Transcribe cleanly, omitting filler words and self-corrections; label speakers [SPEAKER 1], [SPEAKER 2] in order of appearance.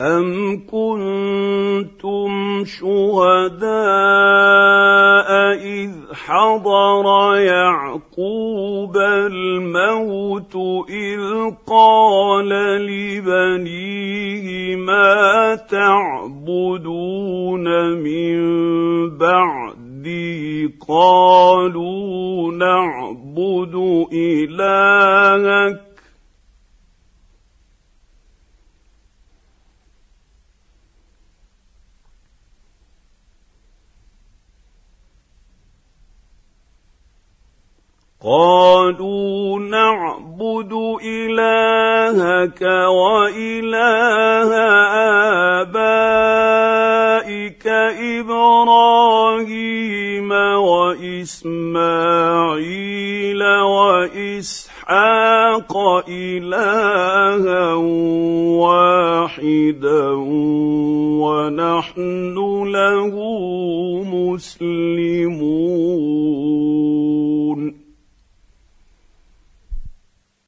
[SPEAKER 1] أَمْ كُنتُمْ شُهَدَاءَ إِذْ حَضَرَ يَعْقُوبَ الْمَوْتُ إِذْ قَالَ لِبَنِيهِ مَا تَعْبُدُونَ مِن بَعْدِي قَالُوا نَعْبُدُ إِلَٰهَكَ وَإِلَٰهَ آبَائِكَ إِبْرَاهِيمَ وَإِسْمَاعِيلَ وَإِسْحَاقَ إِلَٰهًا وَاحِدًا وَنَحْنُ لَهُ مُسْلِمُونَ